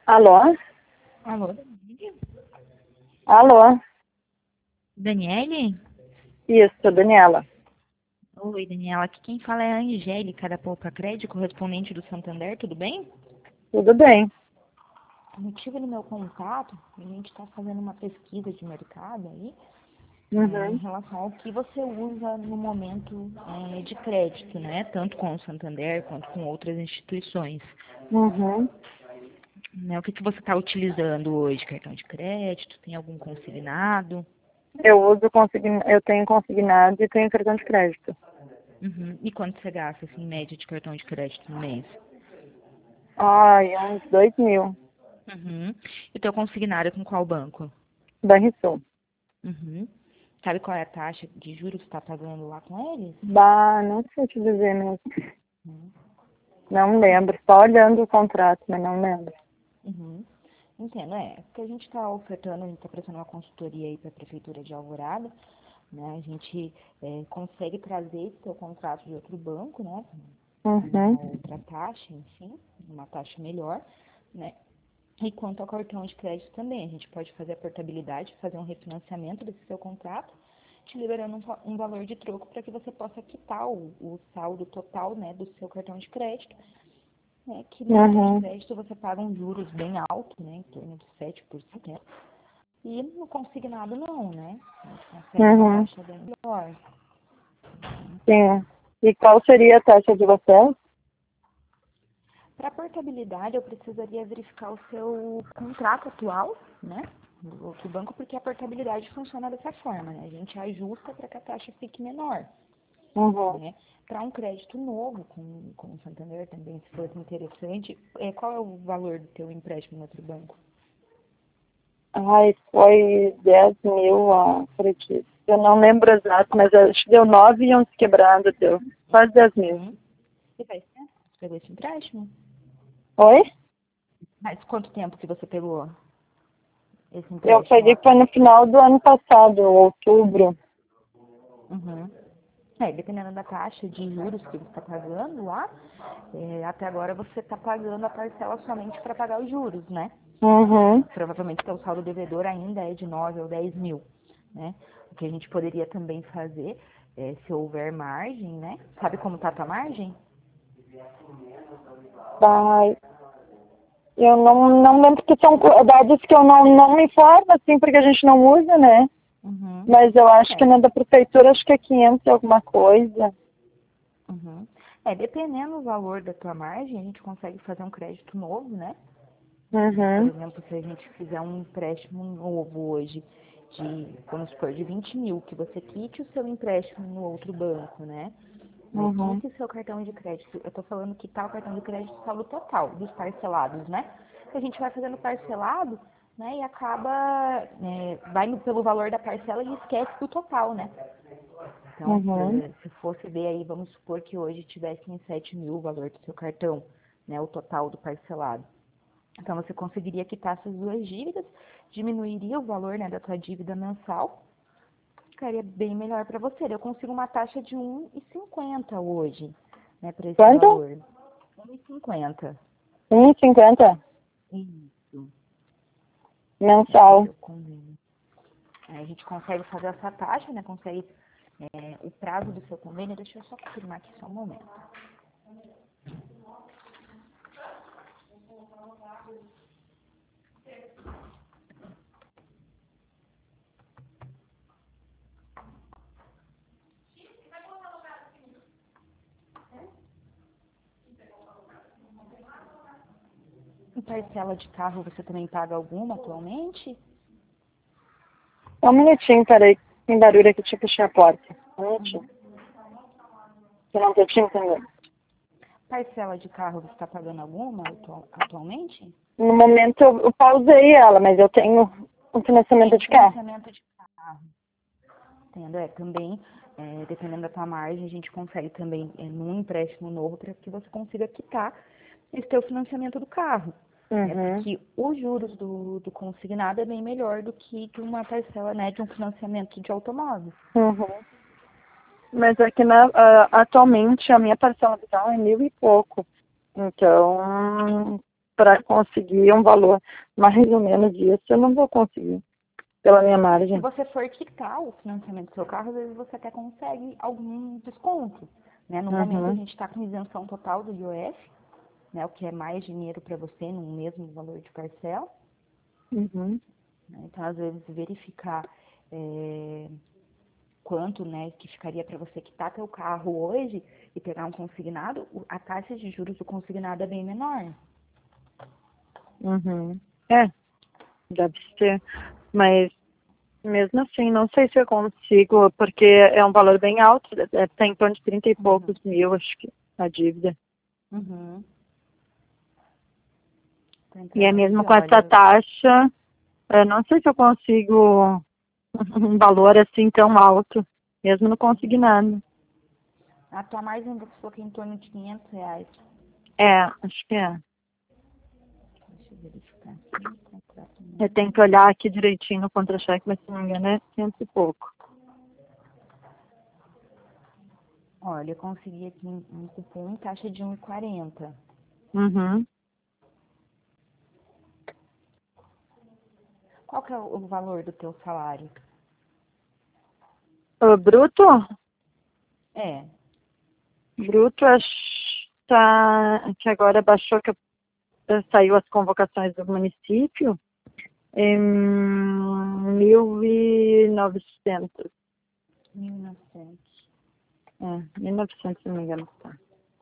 Alô? Alô, Daniele? Alô? Daniele? Isso, Daniela. Oi, Daniela. Aqui quem fala é a Angélica da Poupa Crédito, correspondente do Santander, tudo bem? Tudo bem? O motivo do meu contato, a gente está fazendo uma pesquisa de mercado aí, em Uhum. relação ao que você usa no momento de crédito, né? Tanto com o Santander quanto com outras instituições. Uhum. Né? O que você está utilizando hoje? Cartão de crédito? Tem algum consignado? Eu tenho consignado e tenho cartão de crédito. Uhum. E quanto você gasta, assim, em média de cartão de crédito no mês? Ai, uns 2.000. Uhum. E o teu consignado é com qual banco? Banrisul. Uhum. Sabe qual é a taxa de juros que você está pagando lá com eles? Bah, não sei te dizer mesmo. Uhum. Não lembro. Só olhando o contrato, mas não lembro. Uhum. Entendo, porque a gente está ofertando, a gente está prestando uma consultoria aí para a Prefeitura de Alvorada, né? A gente consegue trazer esse seu contrato de outro banco, né? Uhum. Uma outra taxa, enfim, uma taxa melhor, né? E quanto ao cartão de crédito também, a gente pode fazer a portabilidade, fazer um refinanciamento desse seu contrato, te liberando um valor de troco para que você possa quitar o saldo total, né, do seu cartão de crédito, né, que no cartão de Uhum. crédito você paga um juros bem alto, né, em torno de 7%, e no consignado não, né, a gente consegue uma Uhum. taxa bem melhor. Sim. E qual seria a taxa de vocês? Para portabilidade, eu precisaria verificar o seu contrato atual, né, do outro banco, porque a portabilidade funciona dessa forma, né? A gente ajusta para que a taxa fique menor, Uhum. né? Para um crédito novo com o Santander também, se for interessante, qual é o valor do teu empréstimo no outro banco? Ai, foi 10.000, acredito. Eu não lembro exato, mas acho que deu 9 e uns quebrado, deu. Quase 10.000. Uhum. E faz tempo que você pegou esse empréstimo? Oi? Mas quanto tempo que você pegou esse Eu empréstimo? peguei foi no final do ano passado, outubro. Uhum. Dependendo da taxa de juros que você está pagando lá, até agora você está pagando a parcela somente para pagar os juros, né? Uhum. Provavelmente seu saldo devedor ainda é de 9 ou 10 mil, né? O que a gente poderia também fazer, se houver margem, né? Sabe como está a tua margem? Ai, eu não lembro que são dados que eu não me informo, assim, porque a gente não usa, né? Uhum. Mas eu acho que É, na da prefeitura, acho que é 500 e alguma coisa. uhum. Dependendo do valor da tua margem, a gente consegue fazer um crédito novo, né? Por Uhum. exemplo, se a gente fizer um empréstimo novo hoje, vamos supor, de 20 mil, que você quite o seu empréstimo no outro banco, né? Uhum. Quite o seu cartão de crédito. Eu tô falando quitar o cartão de crédito saldo total dos parcelados, né? A gente vai fazendo parcelado, né? E acaba, vai pelo valor da parcela e esquece do total, né? Então, Uhum. se fosse ver aí, vamos supor que hoje tivesse em 7 mil o valor do seu cartão, né? O total do parcelado. Então, você conseguiria quitar essas duas dívidas, diminuiria o valor, né, da tua dívida mensal, ficaria bem melhor para você. Eu consigo uma taxa de 1,50 hoje, né, para esse Quanto? valor. 1,50. 1,50 Isso. Esse é o mensal. seu convênio. Aí a gente consegue fazer essa taxa, né, consegue o prazo do seu convênio. Deixa eu só confirmar aqui só um momento. E parcela de carro você também paga alguma atualmente? Só um minutinho, peraí. Tem barulho aqui, deixa eu fechar a porta. Um minutinho. Uhum. Que eu não tô te entendendo. Parcela de carro você está pagando alguma atualmente? No momento eu pausei ela, mas eu tenho um Tem financiamento um de carro. financiamento de carro. Entendo, também, dependendo da tua margem, a gente consegue também, num empréstimo novo, para que você consiga quitar esse teu financiamento do carro. Né? Uhum. Porque os juros do consignado é bem melhor do que de uma parcela, né, de um financiamento de automóvel. Uhum. Mas aqui atualmente a minha parcela do carro é 1.000 e pouco. Então, para conseguir um valor mais ou menos isso, eu não vou conseguir, pela minha Se margem. você for quitar o financiamento do seu carro, às vezes você até consegue algum desconto, né? No momento a Uhum, gente está com isenção total do IOF, né? O que é mais dinheiro para você no mesmo valor de parcela, uhum, né? Então, às vezes, verificar quanto, né, que ficaria para você quitar teu carro hoje e pegar um consignado, a taxa de juros do consignado é bem menor. uhum. É, deve ser, mas mesmo assim, não sei se eu consigo, porque é um valor bem alto, tá em torno de 30 e Uhum. poucos mil, acho que, a dívida. Uhum. Tô E é entrando mesmo aqui, com essa olha. taxa, eu não sei se eu consigo um valor assim tão alto, mesmo não conseguir nada. A tua margem você falou que é em torno de R$ 500. É, acho que é. Deixa eu verificar aqui. Contrato Eu tenho novo. que olhar aqui direitinho no contra-cheque, mas se não me engano é 500 e pouco. Olha, eu consegui aqui um cupom em taxa de 1,40. Uhum. Qual que é o valor do teu salário? O bruto? É. Bruto, acho que agora baixou, que saiu as convocações do município, em 1.900. 1.900. 1.900, se não me engano. Tá.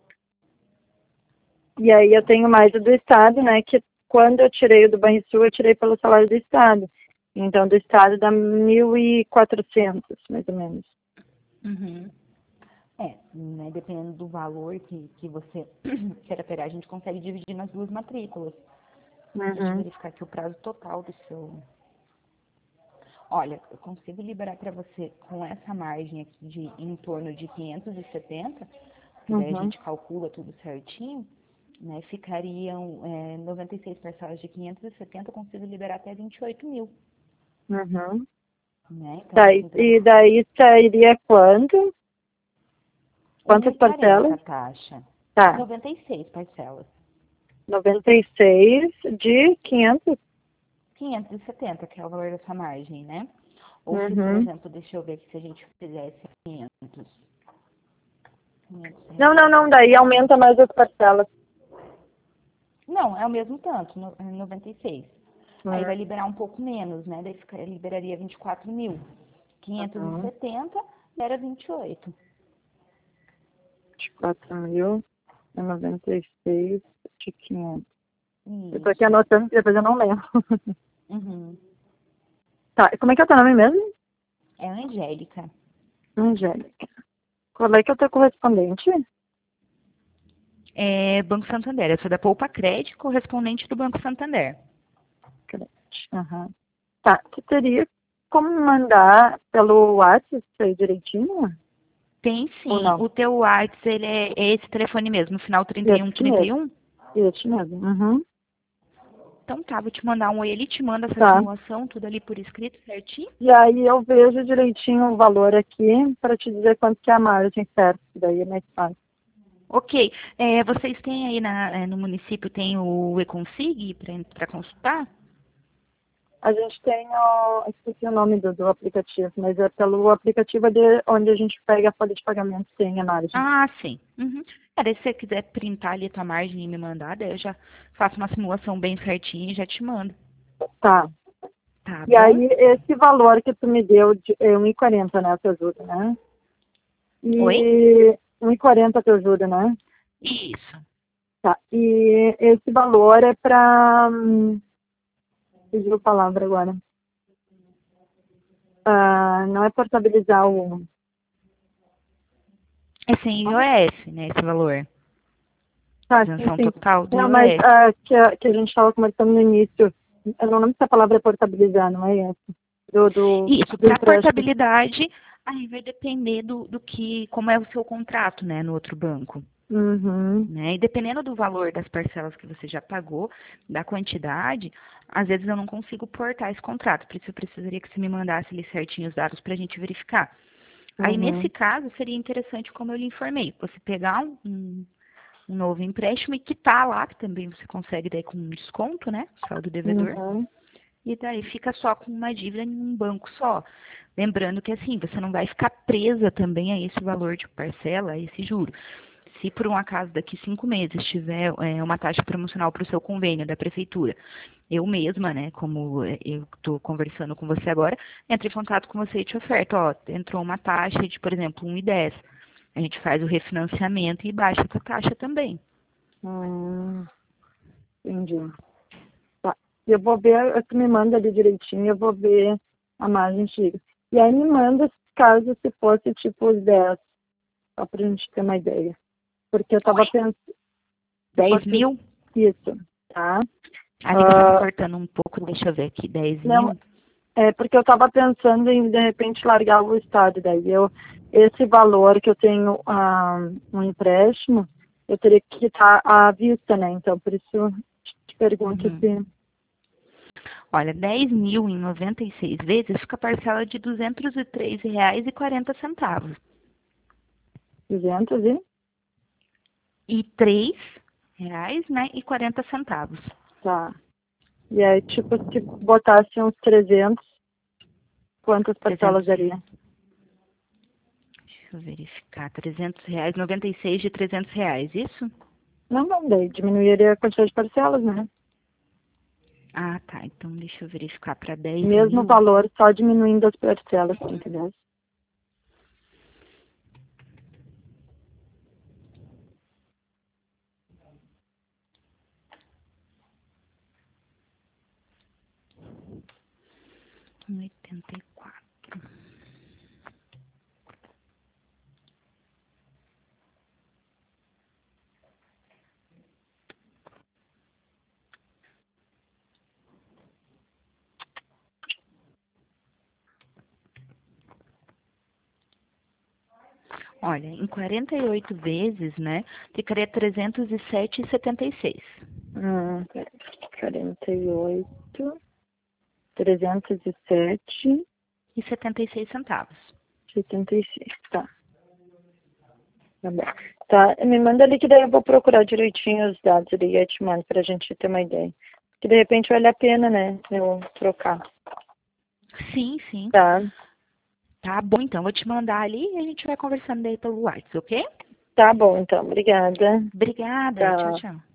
E aí eu tenho mais o do Estado, né, que quando eu tirei o do Banrisul, eu tirei pelo salário do Estado. Então, do Estado dá 1.400, mais ou menos. Uhum. Né, dependendo do valor que você queira pegar, a gente consegue dividir nas duas matrículas. Deixa eu Uhum, verificar aqui o prazo total do seu. Olha, eu consigo liberar para você com essa margem aqui de em torno de 570, que daí a uhum, gente calcula tudo certinho, né? Ficariam 96 parcelas de 570, eu consigo liberar até 28 mil, uhum. né? Então, Tá, assim, e daí sairia quanto? Quantas 1,40 parcelas? a taxa. Tá, 96 parcelas. 96 de 500. 570, que é o valor dessa margem, né? Ou se, por Uhum. exemplo, deixa eu ver aqui se a gente fizesse 500. 500 Não, reais não, não, daí parcela. aumenta mais as parcelas. Não, é o mesmo tanto, 96. Aí vai Uhum. liberar um pouco menos, né? Daí liberaria 24 mil. Uhum. 570 era 28. 4.096 de 500. Eu tô aqui Isso. anotando, que depois eu não lembro. Uhum. Tá, e como é que é o teu nome mesmo? É Angélica. Angélica. Qual é que é o teu correspondente? É Banco Santander. Eu sou da Poupa Crédito, correspondente do Banco Santander. Aham. Tá, tu teria como me mandar pelo WhatsApp isso aí direitinho? Tem Ou sim. não? O teu WhatsApp, ele é esse telefone mesmo, no final Esse mesmo. 3131. Esse mesmo. Uhum. Então tá, vou te mandar um. Ele te manda essa Tá. simulação, tudo ali por escrito, certinho? E aí eu vejo direitinho o valor aqui para te dizer quanto que é a margem certa. Daí é mais fácil. Ok. Vocês têm aí no município, tem o Econsig para consultar? A gente tem esqueci o nome do aplicativo, mas é pelo aplicativo onde a gente pega a folha de pagamento, tem a margem. Ah, sim. Uhum. Daí se você quiser printar ali a tua margem e me mandar, daí eu já faço uma simulação bem certinha e já te mando. Tá. Tá E bom? aí, esse valor que tu me deu de 1,40, né, a tua ajuda, né? Oi? E 1,40 a tua ajuda, né? Isso. Tá. E esse valor é para... Fugiu a palavra agora. Não é portabilizar o... É sem IOF, né, esse valor. Tá, sim, Isenção sim. total do Não, mas IOF. que a gente estava conversando no início, eu não lembro se a palavra é portabilizar, não é essa? Isso, Do para empréstimo. portabilidade, aí vai depender como é o seu contrato, né, no outro banco. Uhum, Né? E dependendo do valor das parcelas que você já pagou, da quantidade, às vezes eu não consigo portar esse contrato, por isso eu precisaria que você me mandasse ali certinho os dados para a gente verificar. Aí, nesse uhum, caso, seria interessante, como eu lhe informei, você pegar um novo empréstimo e quitar lá, que também você consegue daí com um desconto, né? Saldo devedor. Uhum. E daí fica só com uma dívida em um banco só. Lembrando que assim, você não vai ficar presa também a esse valor de parcela, a esse juro. Se por um acaso daqui 5 meses tiver uma taxa promocional para o seu convênio da prefeitura, eu mesma, né, como eu estou conversando com você agora, entro em contato com você e te oferto, ó, entrou uma taxa de, por exemplo, 1,10. A gente faz o refinanciamento e baixa essa taxa também. Entendi. Tá. Eu vou ver, tu me manda ali direitinho, eu vou ver a margem de juros. E aí me manda caso se fosse tipo os 10, só pra gente ter uma ideia. Porque eu tava pensando, 10 mil? isso, tá? A ligação tá cortando um pouco, deixa eu ver aqui, 10 Não, mil? porque eu tava pensando em, de repente, largar o estado. Daí esse valor que eu tenho no empréstimo, eu teria que quitar à vista, né? Então, por isso, te pergunto se... Olha, 10 mil em 96 vezes fica a parcela de R$ 203,40. 200 e... E R$ 3, né, e 40 centavos. Tá. E aí, tipo, se botasse uns 300, quantas parcelas 300. daria? Deixa eu verificar. R$ 300, 96 de R$ 300, isso? Não, daí diminuiria a quantidade de parcelas, né? Ah, tá. Então deixa eu verificar para 10 Mesmo mil. valor, só diminuindo as parcelas, entendeu? R$ 1,84. Olha, em 48 vezes, né, ficaria 307,76. 48, 307, E 76 centavos. 76, tá. Tá bom. Tá, me manda ali que daí eu vou procurar direitinho os dados ali e eu te mando pra gente ter uma ideia. Que de repente vale a pena, né, eu trocar. Sim, sim. Tá, Tá bom, então. Vou te mandar ali e a gente vai conversando daí pelo WhatsApp, ok? tá bom então, obrigada. Obrigada. Tchau, Tchau. tchau.